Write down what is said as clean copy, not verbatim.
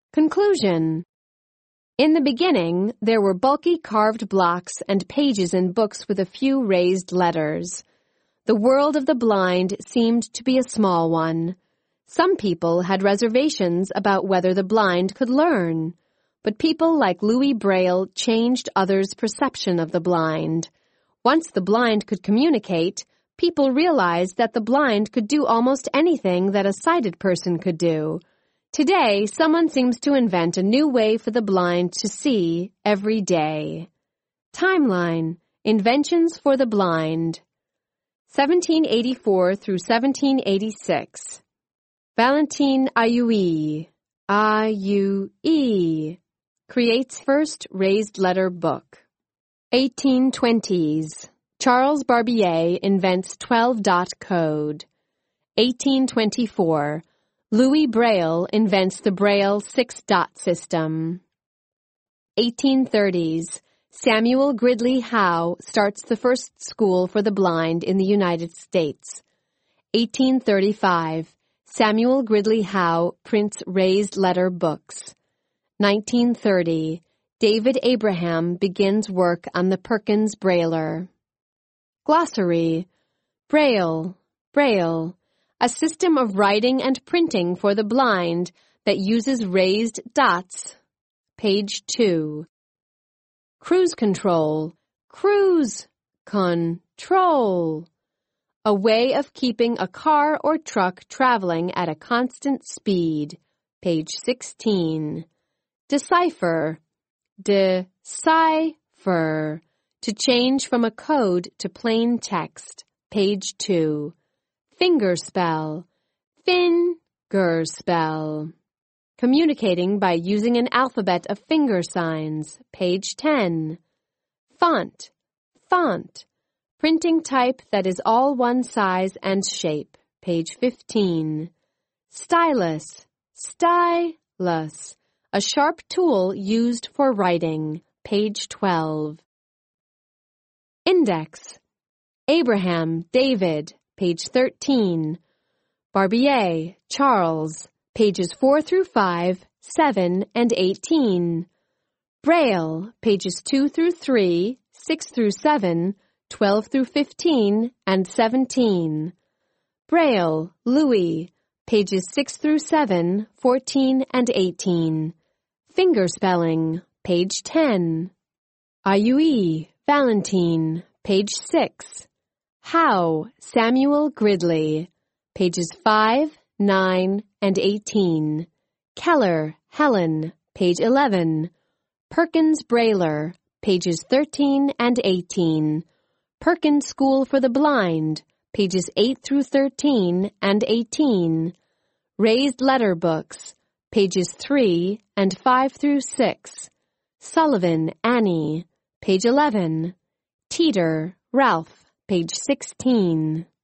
Conclusion. In the beginning, there were bulky carved blocks and pages in books with a few raised letters. The world of the blind seemed to be a small one. Some people had reservations about whether the blind could learn, but people like Louis Braille changed others' perception of the blind. Once the blind could communicate, people realized that the blind could do almost anything that a sighted person could do. Today, someone seems to invent a new way for the blind to see every day. Timeline. Inventions for the blind. 1784 through 1786. Valentin Ayui, creates first raised letter book. 1820s. Charles Barbier invents 12-dot code. 1824. Louis Braille invents the Braille 6-dot system. 1830s. Samuel Gridley Howe starts the first school for the blind in the United States. 1835. Samuel Gridley Howe prints raised letter books. 1930. David Abraham begins work on the Perkins Brailler. Glossary. Braille, a system of writing and printing for the blind that uses raised dots. Page 2. Cruise control, a way of keeping a car or truck traveling at a constant speed. Page 16. Decipher, to change from a code to plain text. Page 2. Fingerspell, communicating by using an alphabet of finger signs. Page 10. Font, printing type that is all one size and shape. Page 15. Stylus, a sharp tool used for writing. Page 12. Index. Abraham, David. Page 13. Barbier, Charles. Pages 4 through 5, 7, and 18. Braille. Pages 2 through 3, 6 through 7, 12 through 15, and 17. Braille, Louis. Pages 6 through 7, 14, and 18. Fingerspelling. Page 10. Ayui, Valentin. Page 6. Howe, Samuel Gridley. Pages 5, 9, and 18. Keller, Helen. Page 11. Perkins Brailler. Pages 13 and 18. Perkins School for the Blind. Pages 8 through 13 and 18. Raised letter books. Pages 3 and 5 through 6. Sullivan, Annie. Page 11. Teeter, Ralph. Page 16.